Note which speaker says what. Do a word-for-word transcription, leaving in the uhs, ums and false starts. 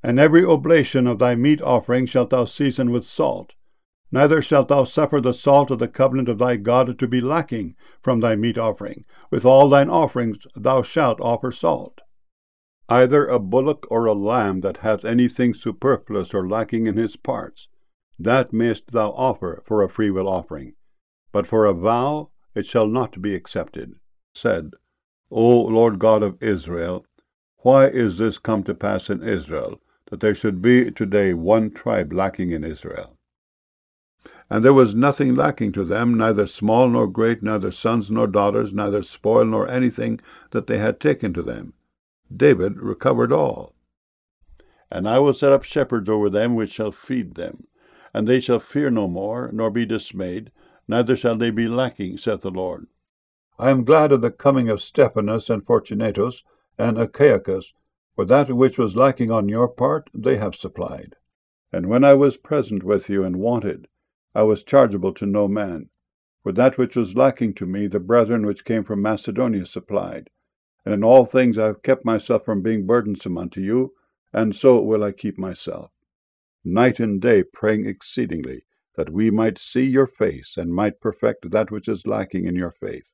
Speaker 1: And every oblation of thy meat offering shalt thou season with salt. Neither shalt thou suffer the salt of the covenant of thy God to be lacking from thy meat offering. With all thine offerings thou shalt offer salt. Either a bullock or a lamb that hath anything superfluous or lacking in his parts, that mayest thou offer for a freewill offering. But for a vow it shall not be accepted. Said, O Lord God of Israel, why is this come to pass in Israel, that there should be today one tribe lacking in Israel? And there was nothing lacking to them, neither small nor great, neither sons nor daughters, neither spoil nor anything that they had taken to them. David recovered all. And I will set up shepherds over them which shall feed them, and they shall fear no more, nor be dismayed, neither shall they be lacking, saith the Lord. I am glad of the coming of Stephanas and Fortunatus and Achaicus, for that which was lacking on your part they have supplied. And when I was present with you and wanted, I was chargeable to no man. For that which was lacking to me the brethren which came from Macedonia supplied. And in all things I have kept myself from being burdensome unto you, and so will I keep myself, night and day praying exceedingly, that we might see your face, and might perfect that which is lacking in your faith.